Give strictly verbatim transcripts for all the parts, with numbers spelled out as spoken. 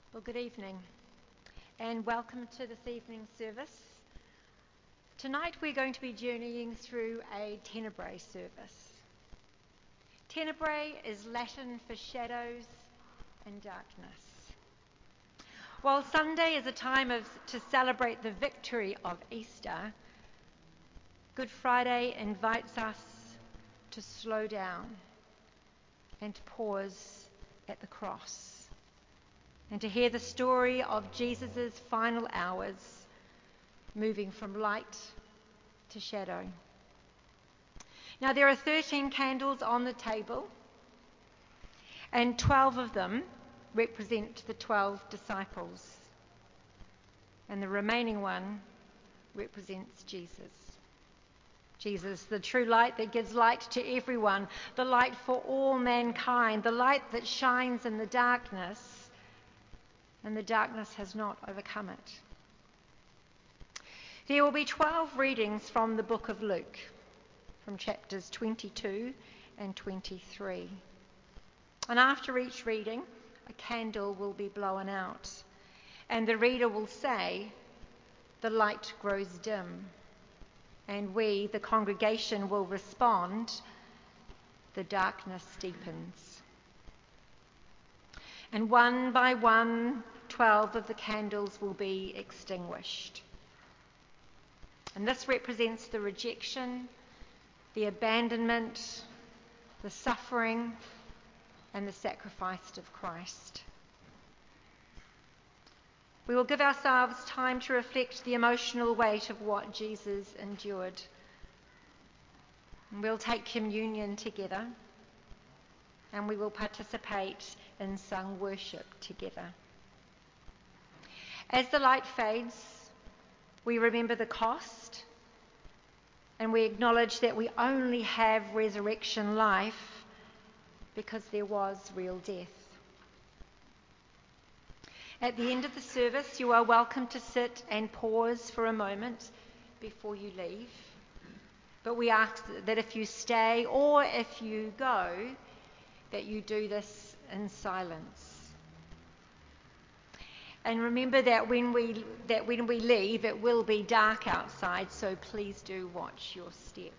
Well, good evening and welcome to this evening's service. Tonight we're going to be journeying through a Tenebrae service. Tenebrae is Latin for shadows and darkness. While Sunday is a time of, to celebrate the victory of Easter, Good Friday invites us to slow down and to pause at the cross, and to hear the story of Jesus' final hours, moving from light to shadow. Now, there are thirteen candles on the table, and twelve of them represent the twelve disciples, and the remaining one represents Jesus. Jesus, the true light that gives light to everyone, the light for all mankind, the light that shines in the darkness, and the darkness has not overcome it. There will be twelve readings from the book of Luke, from chapters twenty-two and twenty-three. And after each reading, a candle will be blown out, and the reader will say, "The light grows dim," and we, the congregation, will respond, "The darkness deepens." And one by one, twelve of the candles will be extinguished. And this represents the rejection, the abandonment, the suffering, and the sacrifice of Christ. We will give ourselves time to reflect the emotional weight of what Jesus endured. And we'll take communion together, and we will participate in sung worship together. As the light fades, we remember the cost, and we acknowledge that we only have resurrection life because there was real death. At the end of the service, you are welcome to sit and pause for a moment before you leave. But we ask that if you stay or if you go, that you do this in silence. And remember that when we that when we leave, it will be dark outside, so please do watch your step.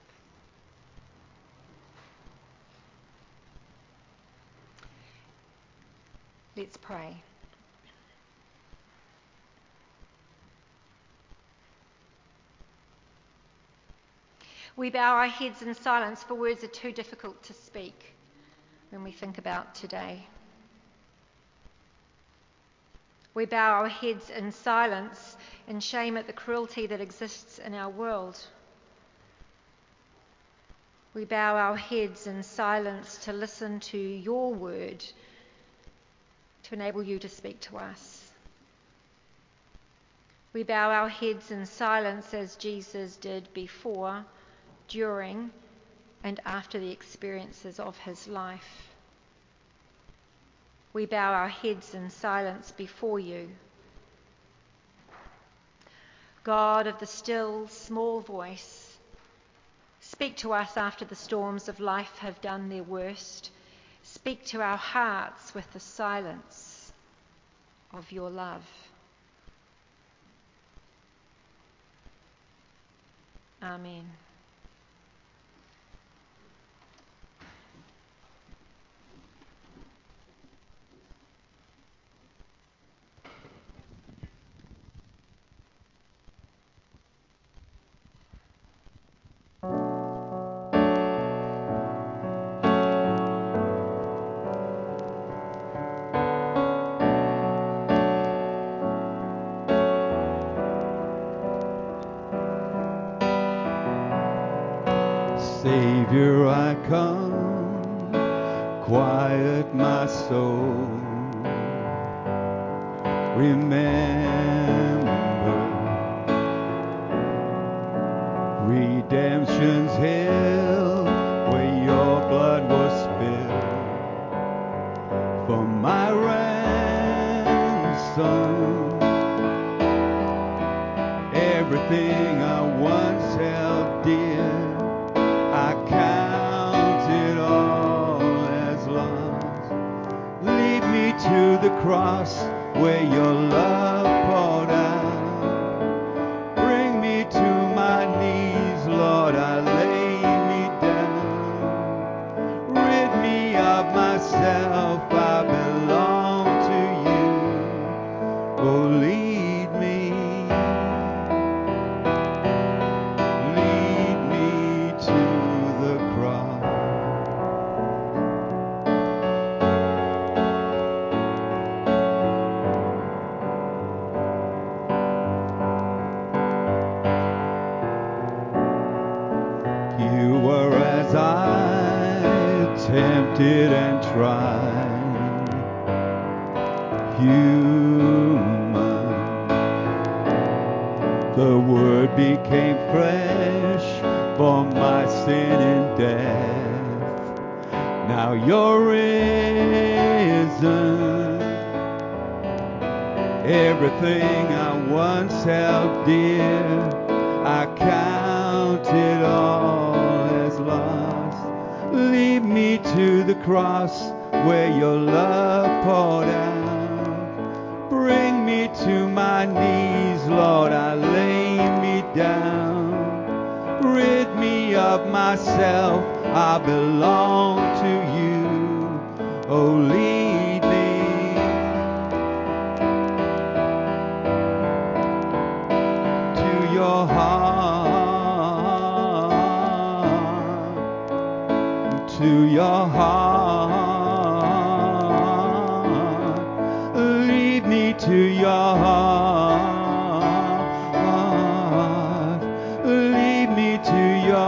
Let's pray. We bow our heads in silence, for words are too difficult to speak when we think about today. We bow our heads in silence in shame at the cruelty that exists in our world. We bow our heads in silence to listen to your word, to enable you to speak to us. We bow our heads in silence as Jesus did before, during, and after the experiences of his life. We bow our heads in silence before you. God of the still, small voice, speak to us after the storms of life have done their worst. Speak to our hearts with the silence of your love. Amen. Savior, I come, quiet my soul. Remember, redemption's hill, where your blood was spilled for my ransom. Everything I once held dear, I count it all as lost. Lead me to the cross, where your love poured out. Bring me to my knees, Lord, I lay me down. Rid me of myself, I belong to you. Oh, lead me, lead me to the cross. You were as I tempted and tried, human. The Word became flesh for my sin and death. Now you're risen. Everything I once held dear, I count it all as lost. Lead me to the cross where your love poured out. Bring me to my knees, Lord, I lay me down. Rid me of myself, I belong to you. Oh, lead me to your heart, to your heart. Lead me to your heart. Lead me to your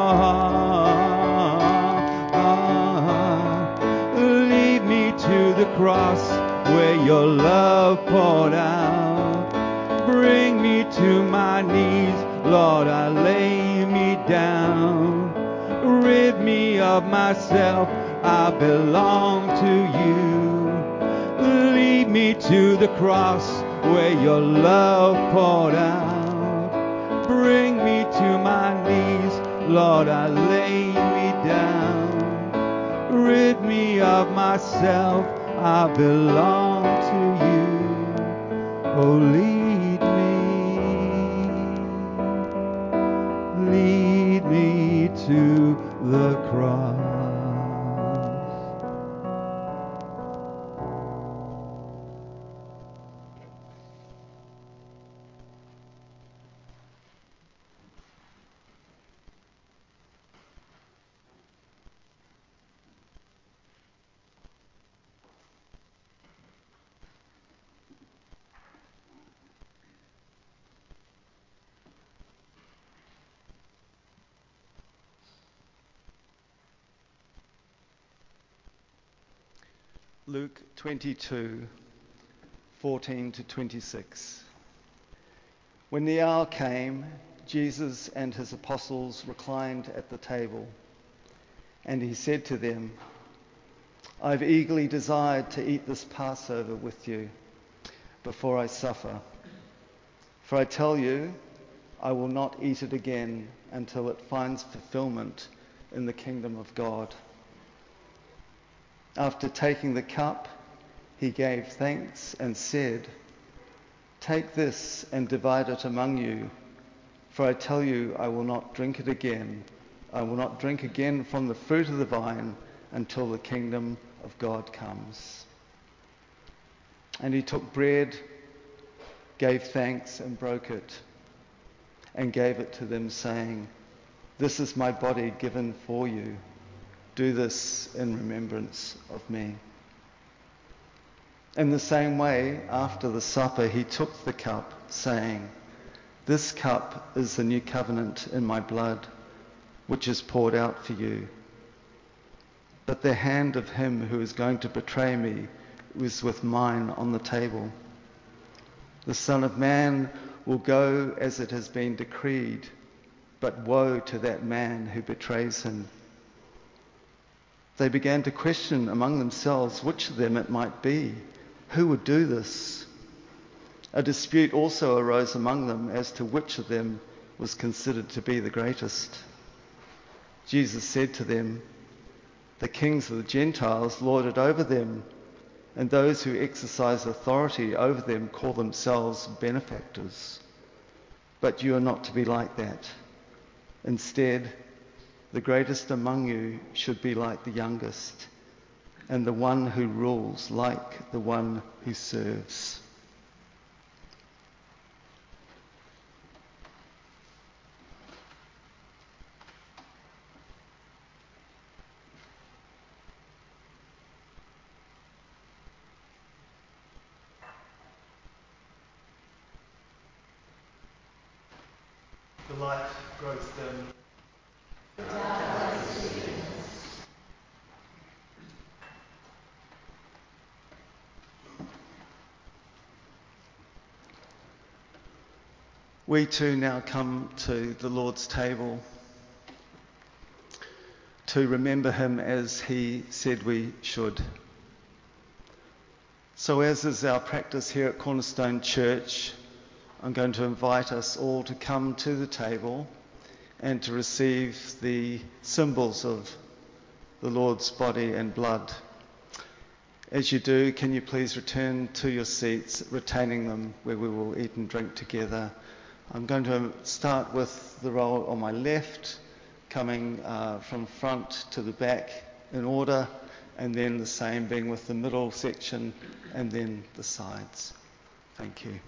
heart. Lead me to the cross where your love poured out. Bring me to my knees, Lord, I lay me down. Rid me of myself, I belong to you. Lead me to the cross where your love poured out. Bring me to my knees, Lord, I lay me down. Rid me of myself, I belong to you. Oh, lead me, lead me to the cross. Luke twenty-two, fourteen to twenty-six. When the hour came, Jesus and his apostles reclined at the table, and he said to them, I've eagerly desired to eat this Passover with you before I suffer. For I tell you, I will not eat it again until it finds fulfillment in the kingdom of God. After taking the cup, he gave thanks and said, Take this and divide it among you, for I tell you, I will not drink it again. I will not drink again from the fruit of the vine until the kingdom of God comes. And he took bread, gave thanks and broke it, and gave it to them, saying, This is my body given for you. Do this in remembrance of me. In the same way, after the supper, he took the cup, saying, This cup is the new covenant in my blood, which is poured out for you. But the hand of him who is going to betray me was with mine on the table. The Son of Man will go as it has been decreed, but woe to that man who betrays him. They began to question among themselves which of them it might be. Who would do this? A dispute also arose among them as to which of them was considered to be the greatest. Jesus said to them, The kings of the Gentiles lord it over them, and those who exercise authority over them call themselves benefactors. But you are not to be like that. Instead, the greatest among you should be like the youngest, and the one who rules like the one who serves. The light grows dim. We too now come to the Lord's table to remember him as he said we should. So as is our practice here at Cornerstone Church, I'm going to invite us all to come to the table and to receive the symbols of the Lord's body and blood. As you do, can you please return to your seats, retaining them where we will eat and drink together. I'm going to start with the roll on my left, coming uh, from front to the back in order, and then the same being with the middle section and then the sides. Thank you.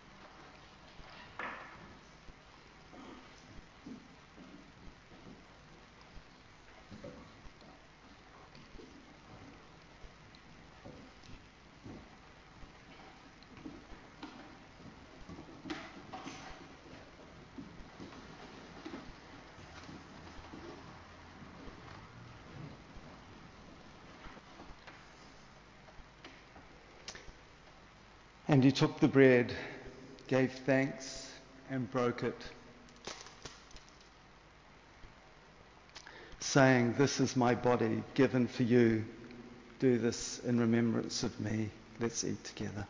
And he took the bread, gave thanks, and broke it, saying, "This is my body given for you. Do this in remembrance of me." Let's eat together.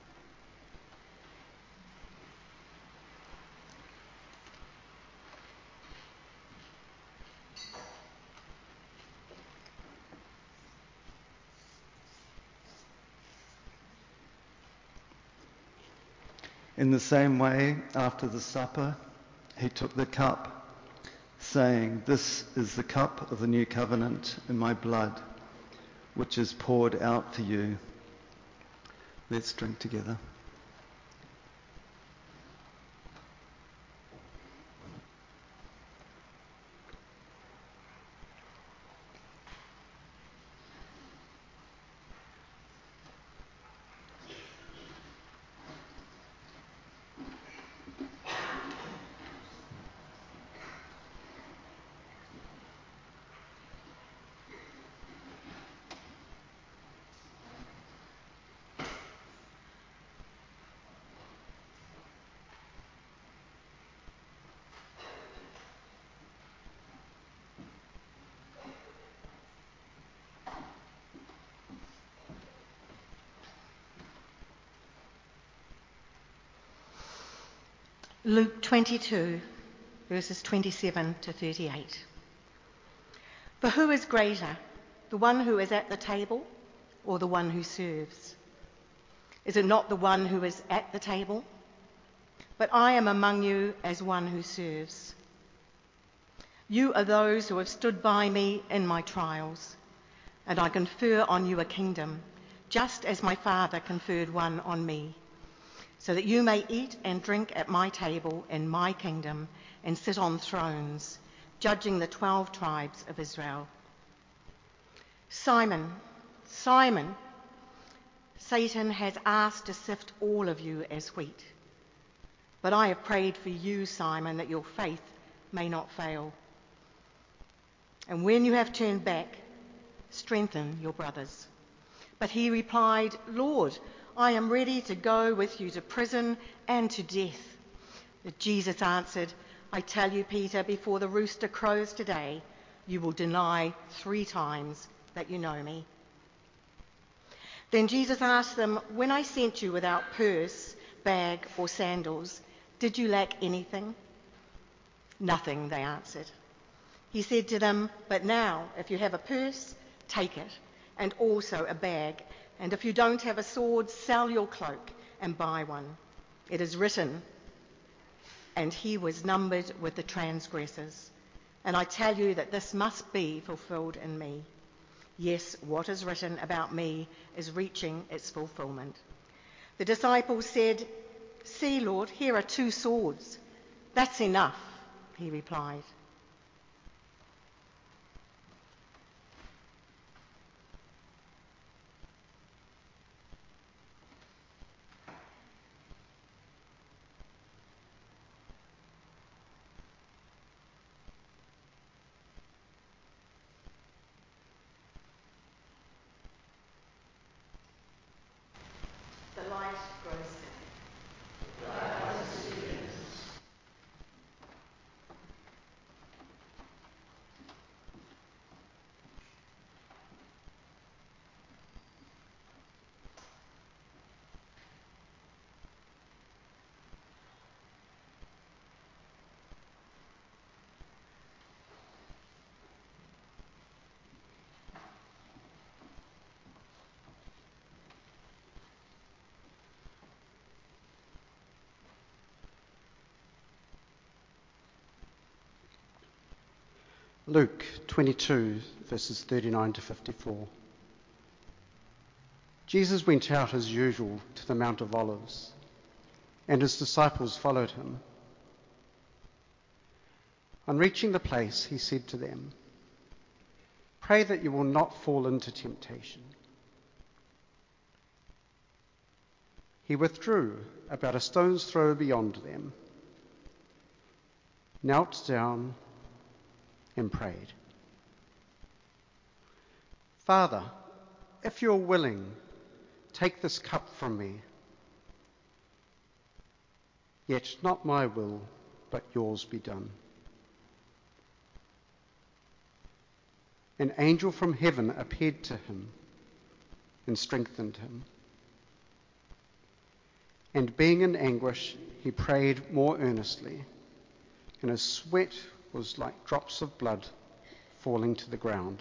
In the same way, after the supper, he took the cup, saying, "This is the cup of the new covenant in my blood, which is poured out for you. Let's drink together." Luke twenty-two, verses twenty-seven to thirty-eight. For who is greater, the one who is at the table or the one who serves? Is it not the one who is at the table? But I am among you as one who serves. You are those who have stood by me in my trials, and I confer on you a kingdom, just as my Father conferred one on me, so that you may eat and drink at my table in my kingdom and sit on thrones, judging the twelve tribes of Israel. Simon, Simon, Satan has asked to sift all of you as wheat. But I have prayed for you, Simon, that your faith may not fail. And when you have turned back, strengthen your brothers. But he replied, Lord, I am ready to go with you to prison and to death. But Jesus answered, I tell you, Peter, before the rooster crows today, you will deny three times that you know me. Then Jesus asked them, when I sent you without purse, bag, or sandals, did you lack anything? Nothing, they answered. He said to them, but now, if you have a purse, take it, and also a bag. And if you don't have a sword, sell your cloak and buy one. It is written, and he was numbered with the transgressors. And I tell you that this must be fulfilled in me. Yes, what is written about me is reaching its fulfillment. The disciples said, "See, Lord, here are two swords." "That's enough," he replied. The light grows dim. Luke twenty-two, verses thirty-nine to fifty-four. Jesus went out as usual to the Mount of Olives, and his disciples followed him. On reaching the place, he said to them, "Pray that you will not fall into temptation." He withdrew about a stone's throw beyond them, knelt down, and prayed, "Father, if you're willing, take this cup from me. Yet not my will, but yours be done." An angel from heaven appeared to him and strengthened him. And being in anguish, he prayed more earnestly, and his sweat was like drops of blood falling to the ground.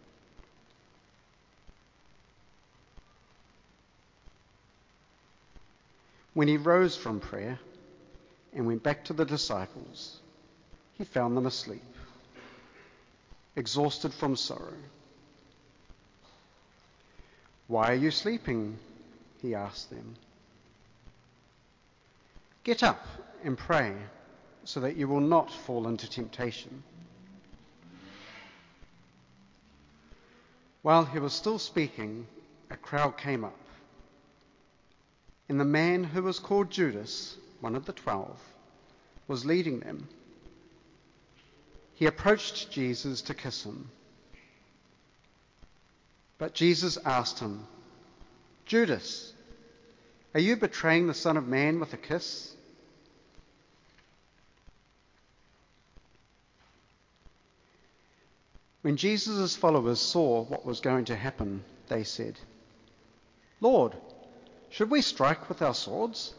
When he rose from prayer and went back to the disciples, he found them asleep, exhausted from sorrow. "Why are you sleeping?" he asked them. "Get up and pray, so that you will not fall into temptation." While he was still speaking, a crowd came up, and the man who was called Judas, one of the twelve, was leading them. He approached Jesus to kiss him. But Jesus asked him, "Judas, are you betraying the Son of Man with a kiss?" When Jesus' followers saw what was going to happen, they said, "Lord, should we strike with our swords?"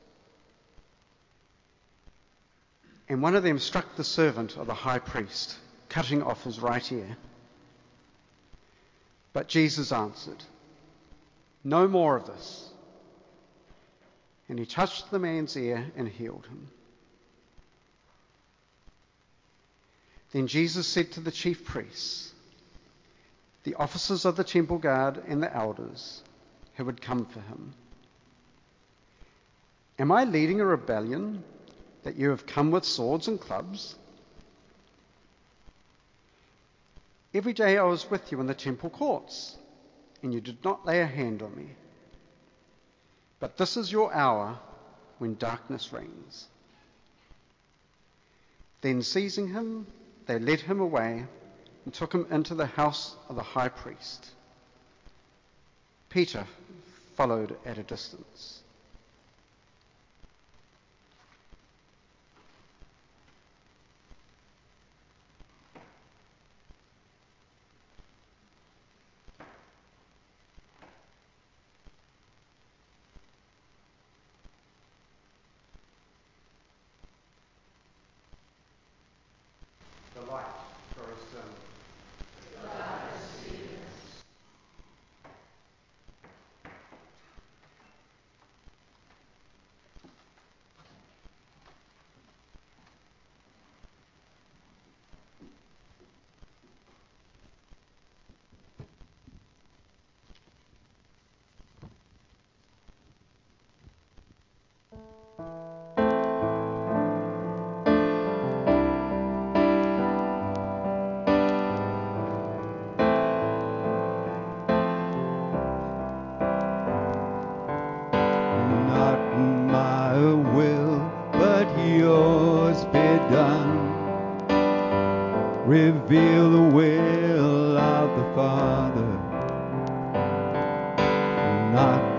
And one of them struck the servant of the high priest, cutting off his right ear. But Jesus answered, "No more of this." And he touched the man's ear and healed him. Then Jesus said to the chief priests, the officers of the temple guard, and the elders who had come for him, "Am I leading a rebellion that you have come with swords and clubs? Every day I was with you in the temple courts, and you did not lay a hand on me. But this is your hour when darkness reigns." Then seizing him, they led him away and took him into the house of the high priest. Peter followed at a distance. The light grows dim.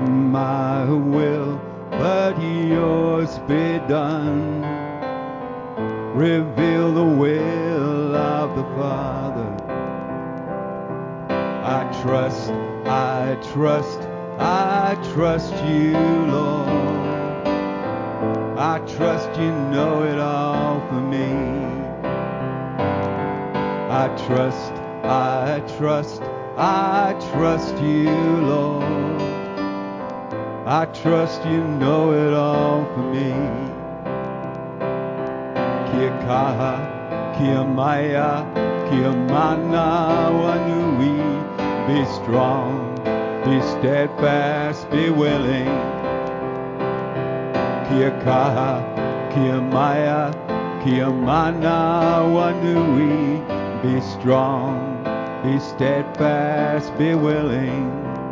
my will, but yours be done. Reveal the will of the Father. I trust, I trust, I trust you, Lord. I trust you know it all for me. I trust, I trust, I trust you, Lord. I trust you know it all for me. Kia kaha, kia maya, kia mana wanui. Be strong, be steadfast, be willing. Kia kaha, kia maya, kia mana wanui. Be strong, be steadfast, be willing.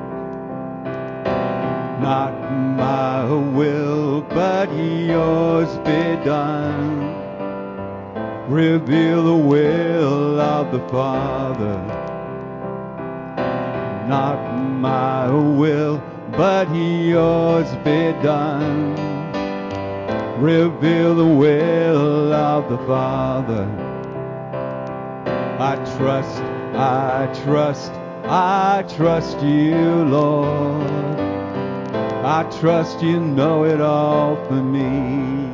Not my will, but yours be done. Reveal the will of the Father. Not my will, but yours be done. Reveal the will of the Father. I trust, I trust, I trust you, Lord. I trust you know it all for me.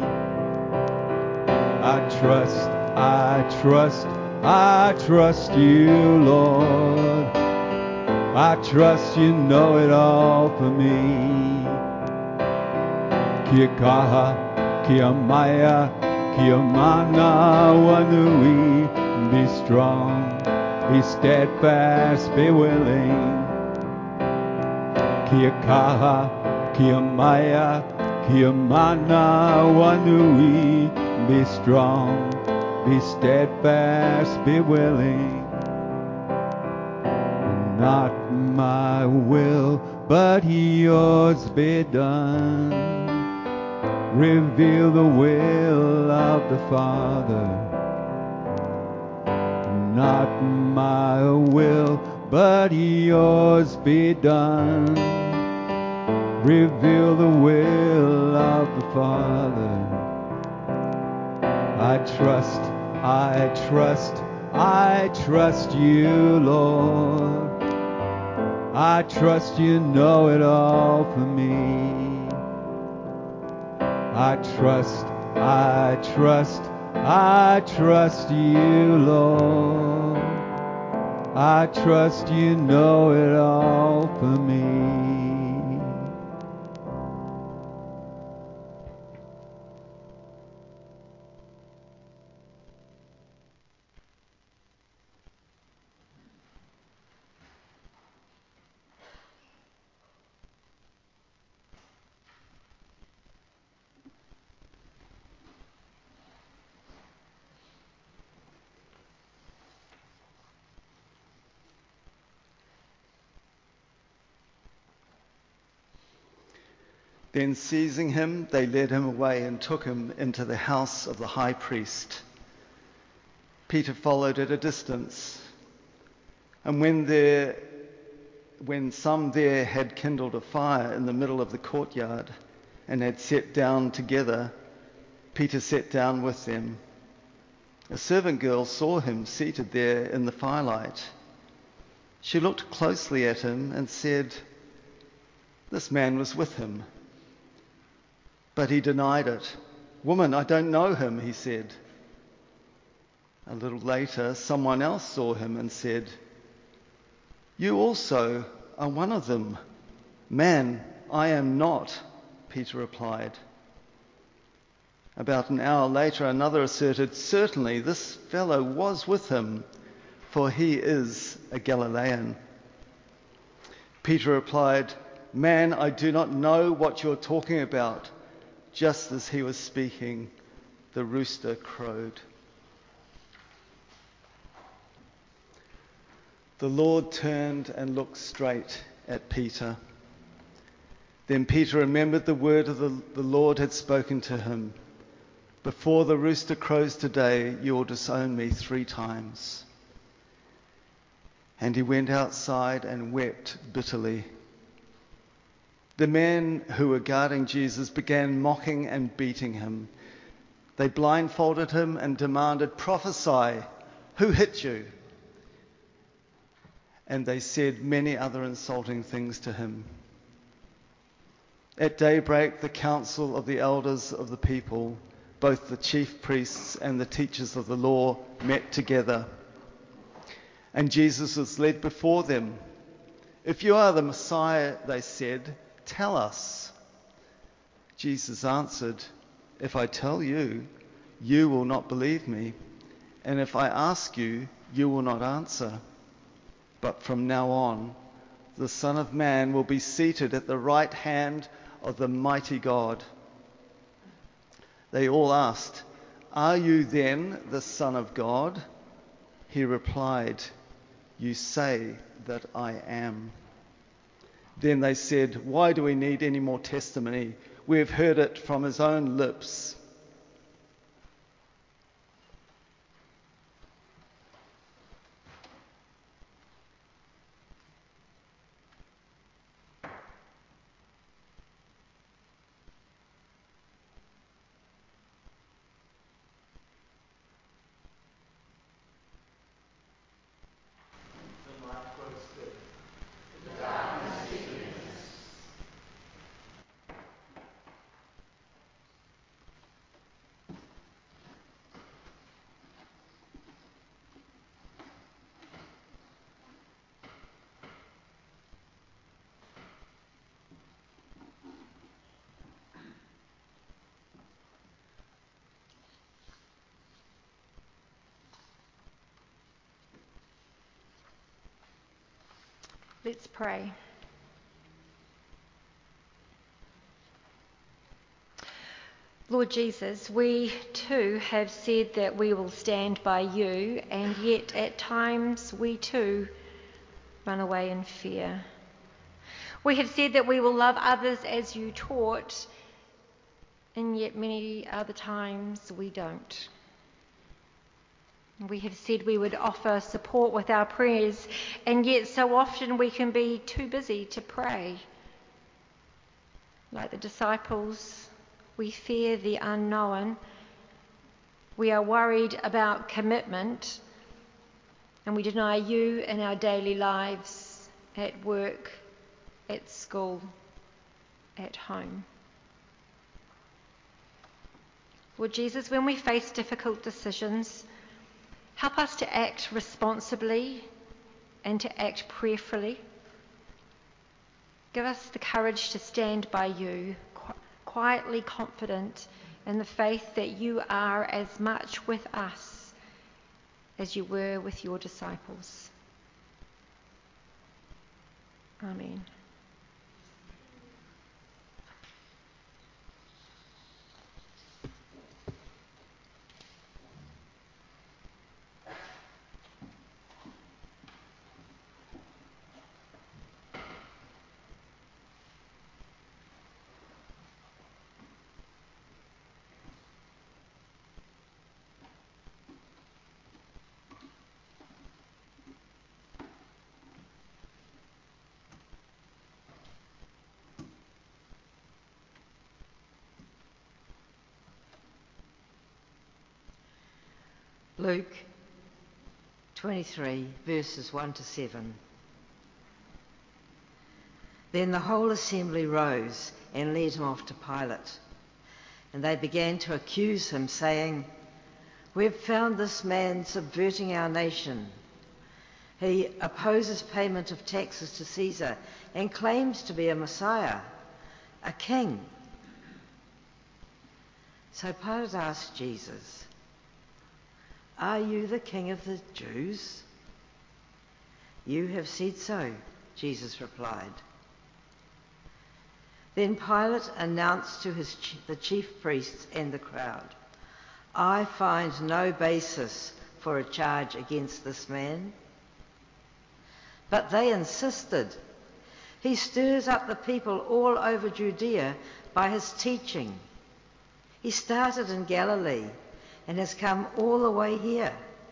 I trust, I trust, I trust you, Lord. I trust you know it all for me. Kia kaha, kia maya, kia mana wanui. Be strong, be steadfast, be willing. Kia kaha, kia maya, kia mana wanui. Be strong, be steadfast, be willing. Not my will, but yours be done. Reveal the will of the Father. Not my will, but yours be done. Reveal the will of the Father. I trust, I trust, I trust you, Lord. I trust you know it all for me. I trust, I trust, I trust you, Lord. I trust you know it all for me. Then seizing him, they led him away and took him into the house of the high priest. Peter followed at a distance. And when there, when some there had kindled a fire in the middle of the courtyard and had sat down together, Peter sat down with them. A servant girl saw him seated there in the firelight. She looked closely at him and said, "This man was with him." But he denied it. "Woman, I don't know him," he said. A little later, someone else saw him and said, "You also are one of them." "Man, I am not," Peter replied. About an hour later, another asserted, "Certainly this fellow was with him, for he is a Galilean." Peter replied, "Man, I do not know what you're talking about." Just as he was speaking, the rooster crowed. The Lord turned and looked straight at Peter. Then Peter remembered the word of the, the Lord had spoken to him. "Before the rooster crows today, you will disown me three times." And he went outside and wept bitterly. The men who were guarding Jesus began mocking and beating him. They blindfolded him and demanded, "Prophesy, who hit you?" And they said many other insulting things to him. At daybreak, the council of the elders of the people, both the chief priests and the teachers of the law, met together. And Jesus was led before them. "If you are the Messiah," they said, "tell us." Jesus answered, "If I tell you, you will not believe me. And if I ask you, you will not answer. But from now on, the Son of Man will be seated at the right hand of the mighty God." They all asked, "Are you then the Son of God?" He replied, "You say that I am." Then they said, "Why do we need any more testimony? We have heard it from his own lips." Let's pray. Lord Jesus, we too have said that we will stand by you, and yet at times we too run away in fear. We have said that we will love others as you taught, and yet many other times we don't. We have said we would offer support with our prayers, and yet so often we can be too busy to pray. Like the disciples, we fear the unknown. We are worried about commitment, and we deny you in our daily lives, at work, at school, at home. Lord Jesus, when we face difficult decisions, help us to act responsibly and to act prayerfully. Give us the courage to stand by you, qu- quietly confident in the faith that you are as much with us as you were with your disciples. Amen. Luke twenty-three, verses one to seven. Then the whole assembly rose and led him off to Pilate. And they began to accuse him, saying, "We have found this man subverting our nation. He opposes payment of taxes to Caesar and claims to be a Messiah, a king." So Pilate asked Jesus, "Are you the king of the Jews?" "You have said so," Jesus replied. Then Pilate announced to his, the chief priests and the crowd, "I find no basis for a charge against this man." But they insisted, "He stirs up the people all over Judea by his teaching. He started in Galilee and has come all the way here."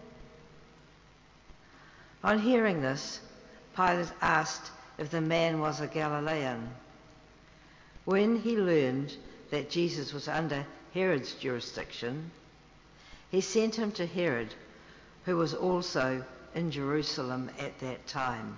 On hearing this, Pilate asked if the man was a Galilean. When he learned that Jesus was under Herod's jurisdiction, he sent him to Herod, who was also in Jerusalem at that time.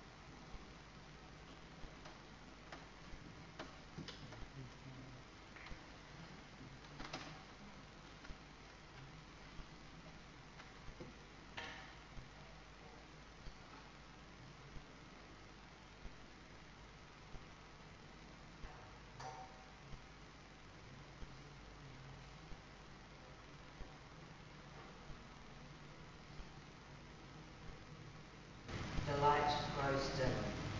The light grows dim.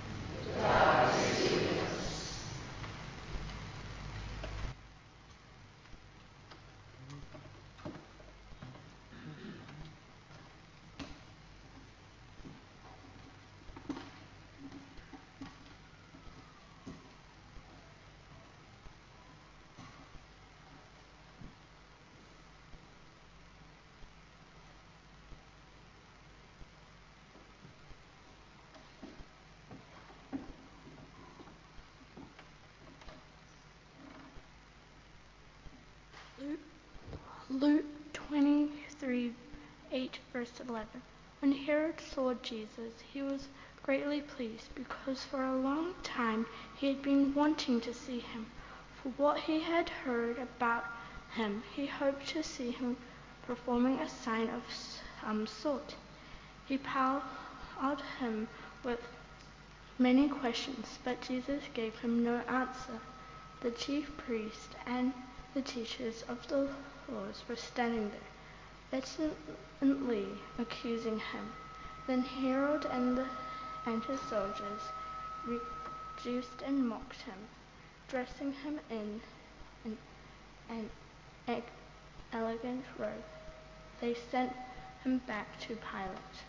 Luke, Luke twenty-three, eight, verse eleven. When Herod saw Jesus, he was greatly pleased, because for a long time he had been wanting to see him. For what he had heard about him, he hoped to see him performing a sign of some sort. He palled him with many questions, but Jesus gave him no answer. The chief priests and the teachers of the laws were standing there, vehemently accusing him. Then Herod and, the, and his soldiers reduced and mocked him, dressing him in an, an elegant robe. They sent him back to Pilate.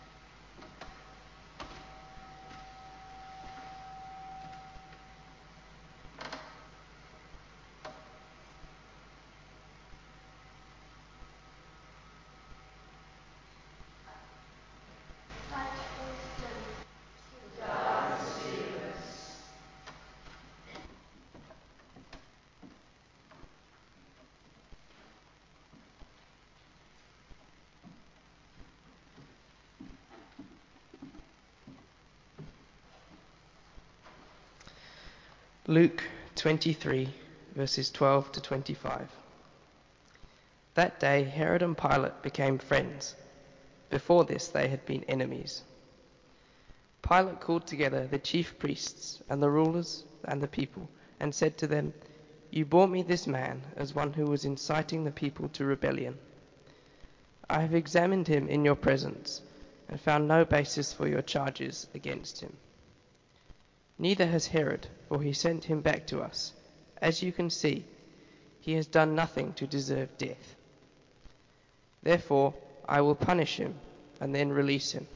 Luke twenty-three, verses twelve to twenty-five. That day Herod and Pilate became friends. Before this they had been enemies. Pilate called together the chief priests and the rulers and the people, and said to them, "You brought me this man as one who was inciting the people to rebellion. I have examined him in your presence and found no basis for your charges against him. Neither has Herod, for he sent him back to us. As you can see, he has done nothing to deserve death. Therefore, I will punish him and then release him."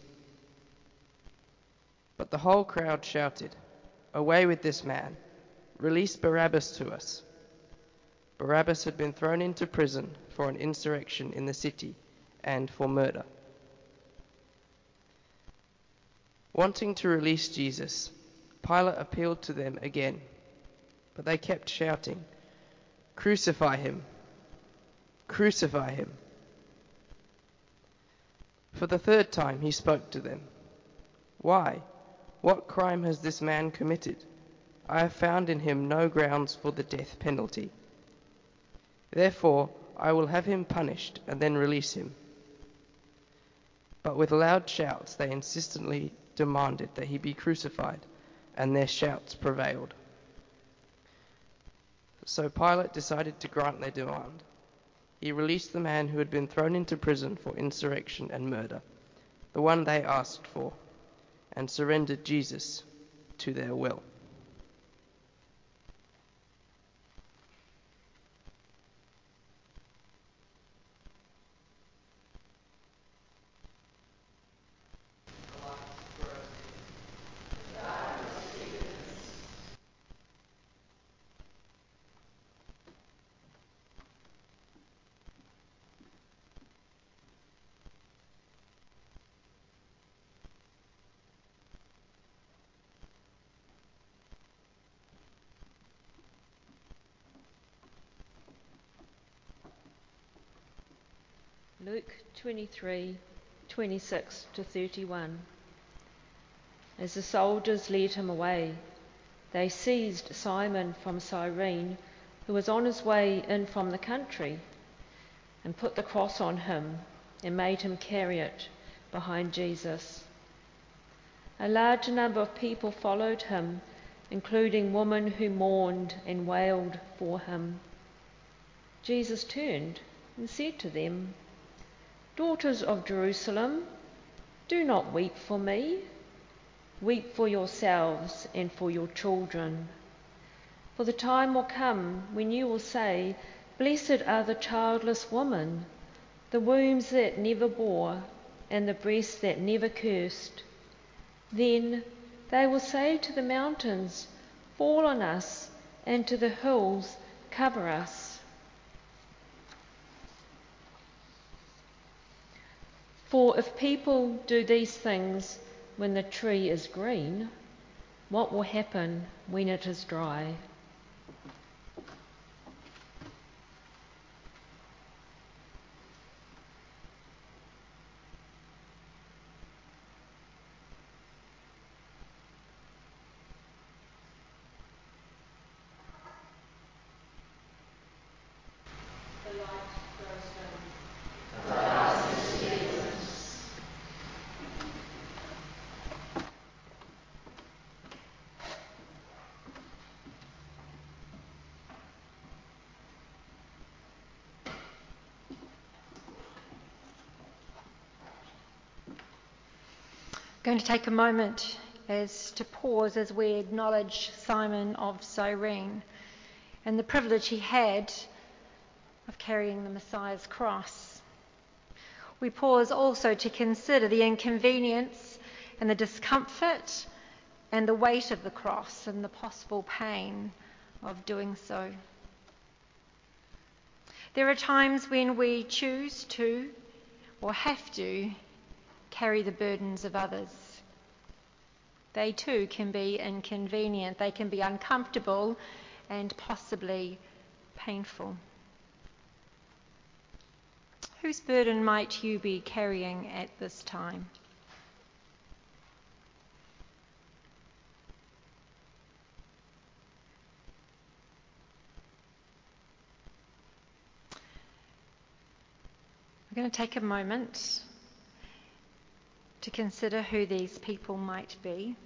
But the whole crowd shouted, "Away with this man! Release Barabbas to us!" Barabbas had been thrown into prison for an insurrection in the city and for murder. Wanting to release Jesus, Pilate appealed to them again, but they kept shouting, "Crucify him! Crucify him!" For the third time he spoke to them. "Why? What crime has this man committed? I have found in him no grounds for the death penalty. Therefore, I will have him punished and then release him." But with loud shouts they insistently demanded that he be crucified, and their shouts prevailed. So Pilate decided to grant their demand. He released the man who had been thrown into prison for insurrection and murder, the one they asked for, and surrendered Jesus to their will. Luke twenty-three, twenty-six to thirty-one. As the soldiers led him away, they seized Simon from Cyrene, who was on his way in from the country, and put the cross on him and made him carry it behind Jesus. A large number of people followed him, including women who mourned and wailed for him. Jesus turned and said to them, "Daughters of Jerusalem, do not weep for me. Weep for yourselves and for your children. For the time will come when you will say, 'Blessed are the childless women, the wombs that never bore, and the breasts that never nursed.' Then they will say to the mountains, 'Fall on us,' and to the hills, 'Cover us.' For if people do these things when the tree is green, what will happen when it is dry?" Going to take a moment as to pause as we acknowledge Simon of Cyrene and the privilege he had of carrying the Messiah's cross. We pause also to consider the inconvenience and the discomfort and the weight of the cross and the possible pain of doing so. There are times when we choose to or have to carry the burdens of others. They too can be inconvenient, they can be uncomfortable and possibly painful. Whose burden might you be carrying at this time? We're going to take a moment to consider who these people might be.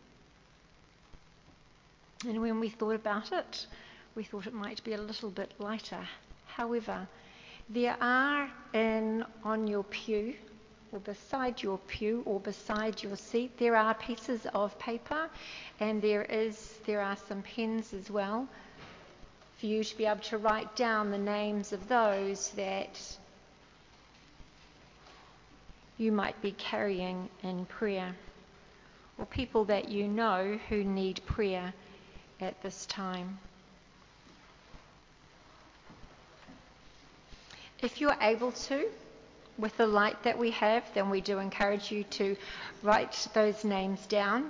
And when we thought about it, we thought it might be a little bit lighter. However, there are in on your pew, or beside your pew, or beside your seat, there are pieces of paper, and there is there are some pens as well for you to be able to write down the names of those that you might be carrying in prayer, or people that you know who need prayer at this time. If you're able to, with the light that we have, then we do encourage you to write those names down.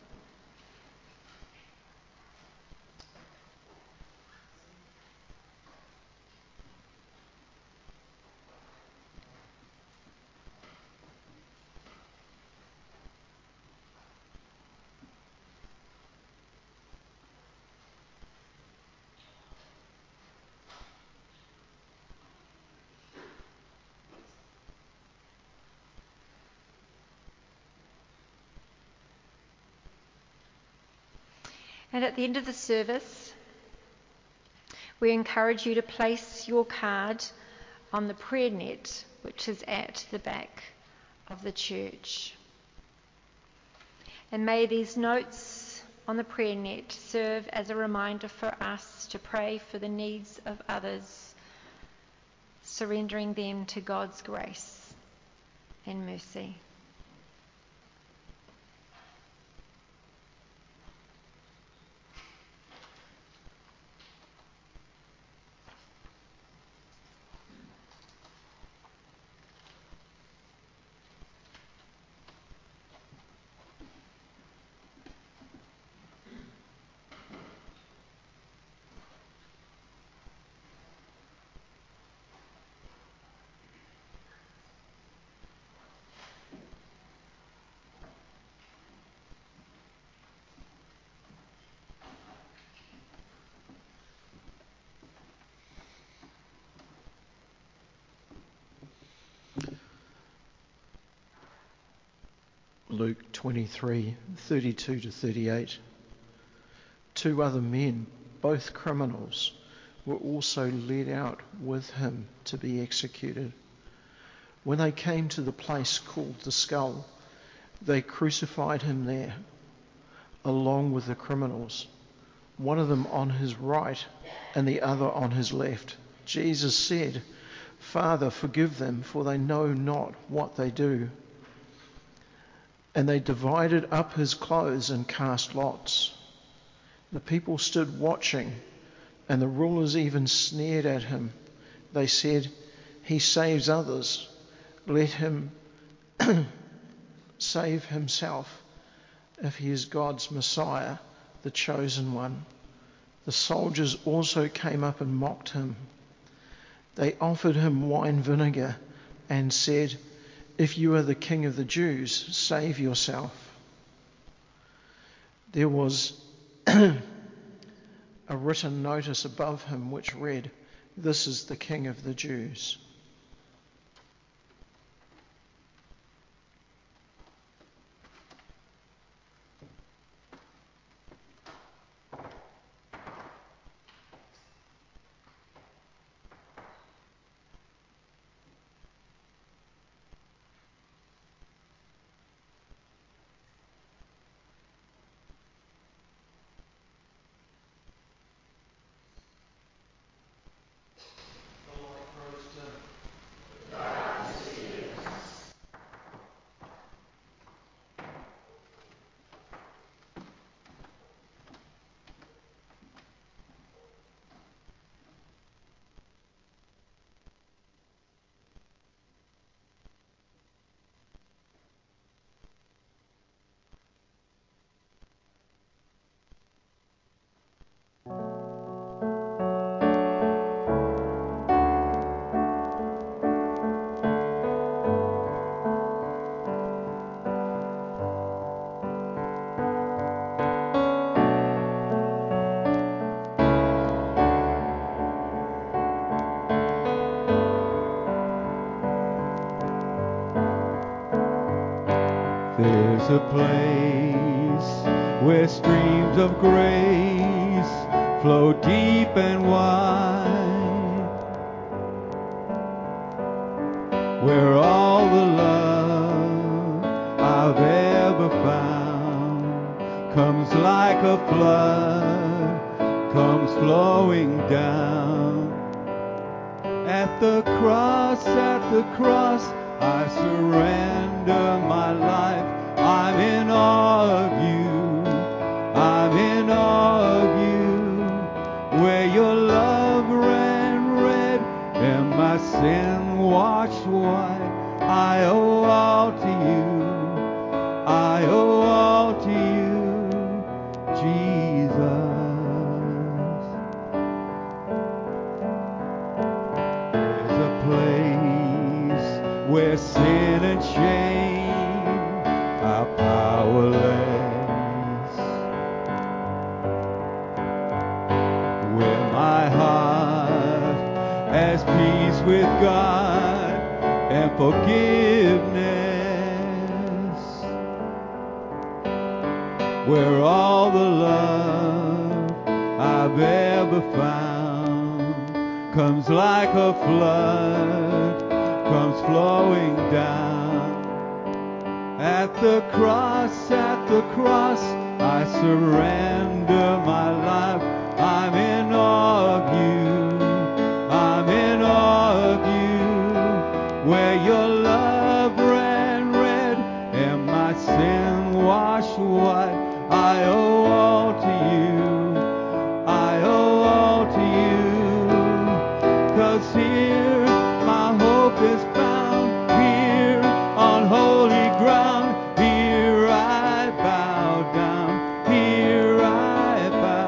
And at the end of the service, we encourage you to place your card on the prayer net, which is at the back of the church. And may these notes on the prayer net serve as a reminder for us to pray for the needs of others, surrendering them to God's grace and mercy. Luke twenty-three, thirty-two to thirty-eight. Two other men, both criminals, were also led out with him to be executed. When they came to the place called the Skull, they crucified him there, along with the criminals, one of them on his right and the other on his left. Jesus said, "Father, forgive them, for they know not what they do." And they divided up his clothes and cast lots. The people stood watching, and the rulers even sneered at him. They said, "He saves others. Let him save himself if he is God's Messiah, the chosen one." The soldiers also came up and mocked him. They offered him wine vinegar and said, "If you are the King of the Jews, save yourself." There was a written notice above him which read, "This is the King of the Jews." There's a place where streams of grace flow deep and wide, where all the love I've ever found comes like a flood, comes flowing down. At the cross, at the cross, I surrender my life. I'm in awe of you. I'm in awe of you. Where your love ran red and my sin washed white. I owe all to you. I owe all to you, Jesus. There's a place where sin and shame are powerless, where my heart has peace with God and forgiveness, where all the love I've ever found comes like a flood, comes flowing down. At the cross, at the cross, I surrender my life. I'm in awe of you. I'm in awe of you. Where your love ran red and my sin washed white. I owe all to you. I owe all to you. 'Cause here my hope is found, here on holy ground. Here I bow down, here I bow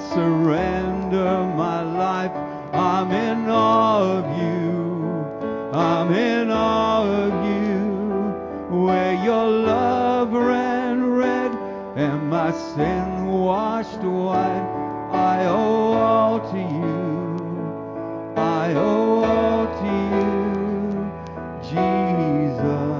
surrender my life. I'm in awe of you. I'm in awe of you. Where your love ran red and my sin washed white. I owe all to you. I owe all to you, Jesus.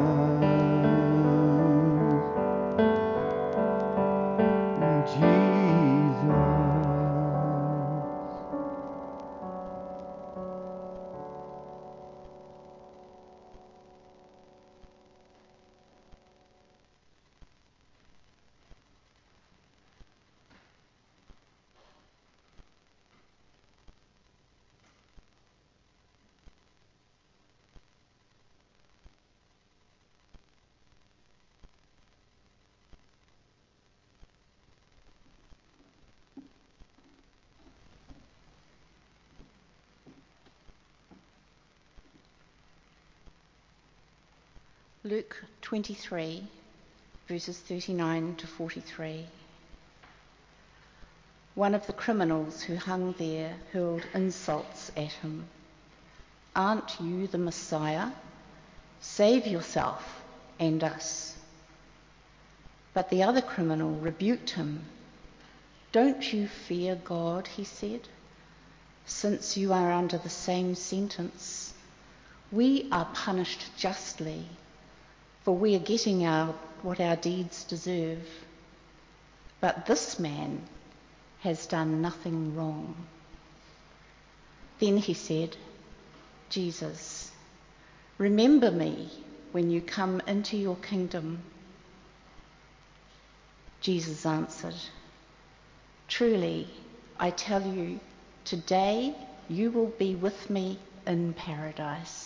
Luke twenty-three, verses thirty-nine to forty-three. One of the criminals who hung there hurled insults at him. "Aren't you the Messiah? Save yourself and us." But the other criminal rebuked him. "Don't you fear God," he said, "since you are under the same sentence. We are punished justly, for we are getting our, what our deeds deserve. But this man has done nothing wrong." Then he said, "Jesus, remember me when you come into your kingdom." Jesus answered, "Truly, I tell you, today you will be with me in paradise."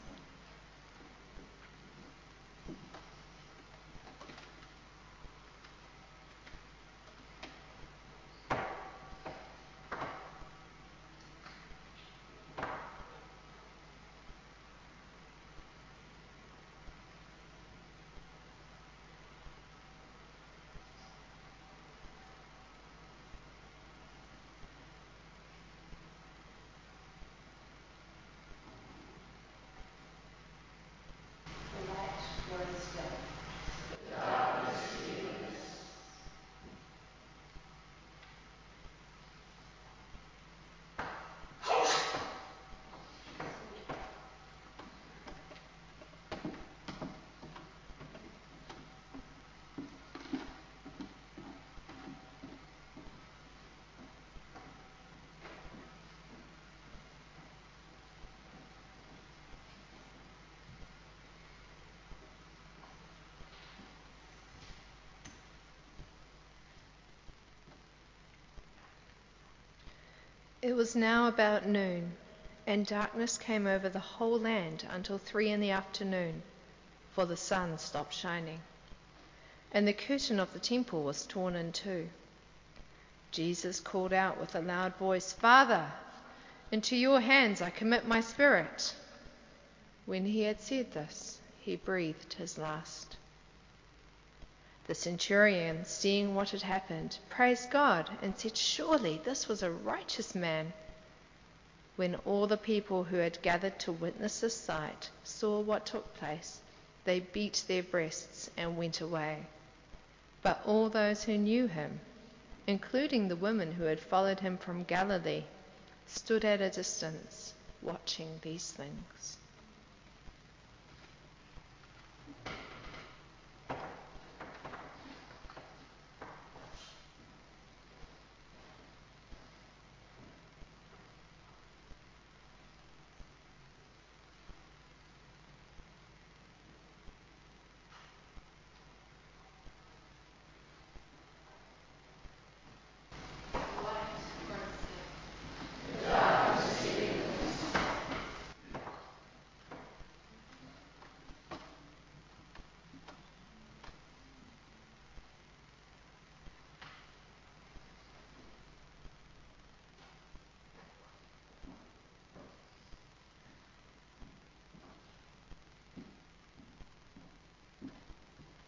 It was now about noon, and darkness came over the whole land until three in the afternoon, for the sun stopped shining. And the curtain of the temple was torn in two. Jesus called out with a loud voice, "Father, into your hands I commit my spirit." When he had said this, he breathed his last. The centurion, seeing what had happened, praised God and said, "Surely this was a righteous man." When all the people who had gathered to witness this sight saw what took place, they beat their breasts and went away. But all those who knew him, including the women who had followed him from Galilee, stood at a distance watching these things.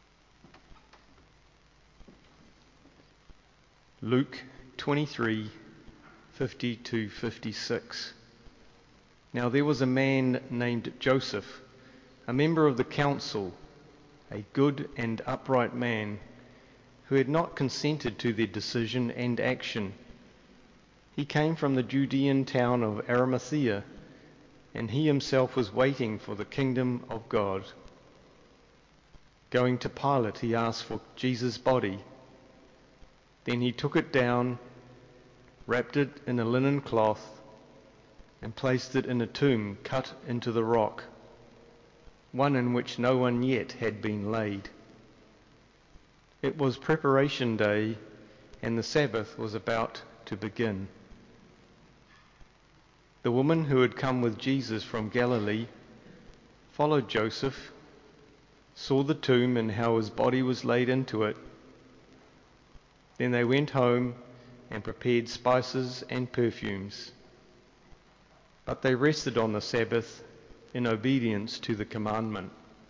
Luke twenty-three, fifty to fifty-six. Now there was a man named Joseph, a member of the council, a good and upright man, who had not consented to their decision and action. He came from the Judean town of Arimathea, and he himself was waiting for the kingdom of God. Going to Pilate, he asked for Jesus' body. Then he took it down, wrapped it in a linen cloth, and placed it in a tomb cut into the rock, one in which no one yet had been laid. It was preparation day, and the Sabbath was about to begin. The woman who had come with Jesus from Galilee followed Joseph, saw the tomb and how his body was laid into it. Then they went home and prepared spices and perfumes. But they rested on the Sabbath in obedience to the commandment.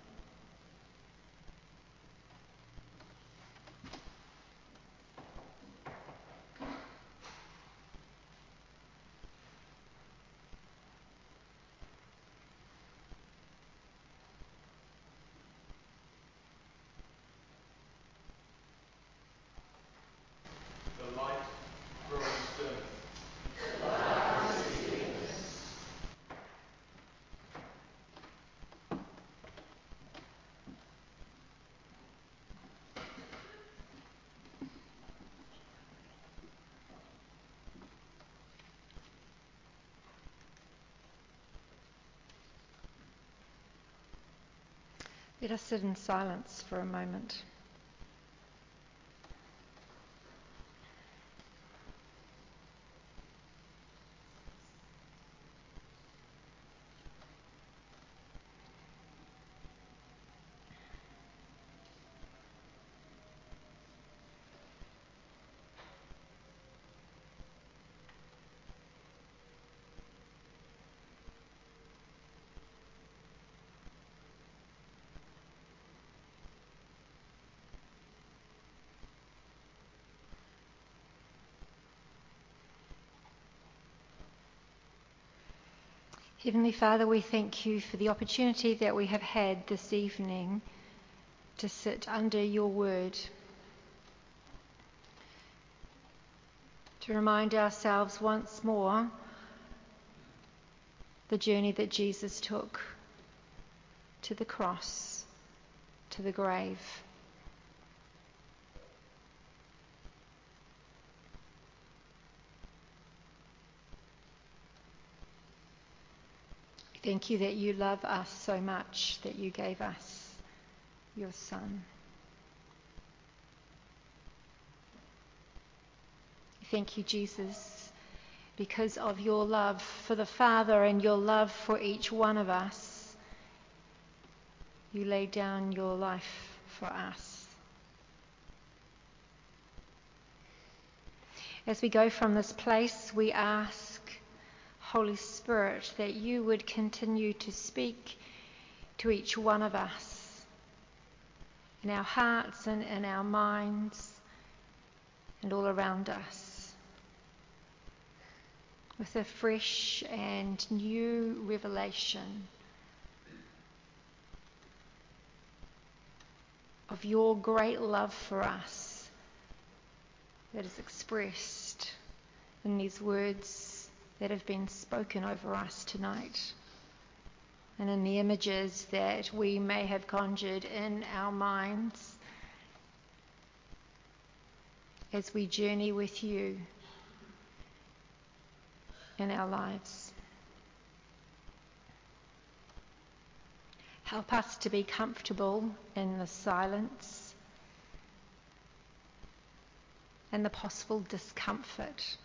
Let us sit in silence for a moment. Heavenly Father, we thank you for the opportunity that we have had this evening to sit under your word, to remind ourselves once more the journey that Jesus took to the cross, to the grave. Thank you that you love us so much that you gave us your Son. Thank you, Jesus, because of your love for the Father and your love for each one of us. You laid down your life for us. As we go from this place, we ask, Holy Spirit, that you would continue to speak to each one of us in our hearts and in our minds and all around us with a fresh and new revelation of your great love for us that is expressed in these words that have been spoken over us tonight, and in the images that we may have conjured in our minds as we journey with you in our lives. Help us to be comfortable in the silence and the possible discomfort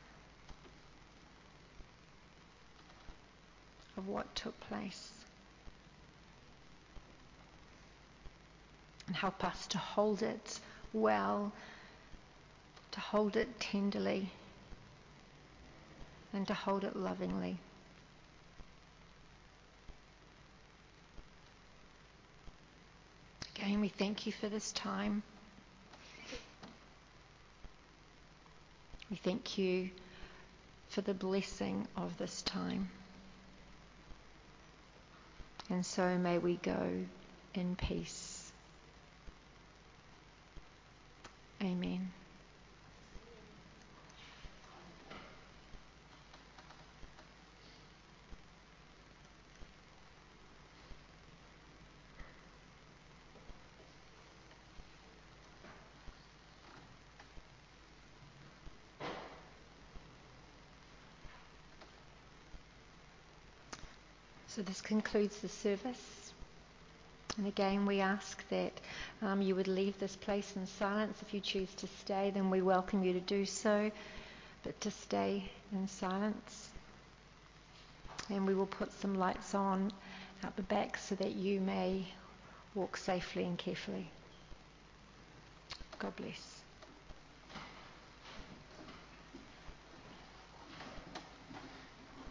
of what took place. And help us to hold it well, to hold it tenderly, and to hold it lovingly. Again, we thank you for this time. We thank you for the blessing of this time. And so may we go in peace. Amen. So this concludes the service. And again, we ask that um, you would leave this place in silence. If you choose to stay, then we welcome you to do so, but to stay in silence. And we will put some lights on out the back so that you may walk safely and carefully. God bless.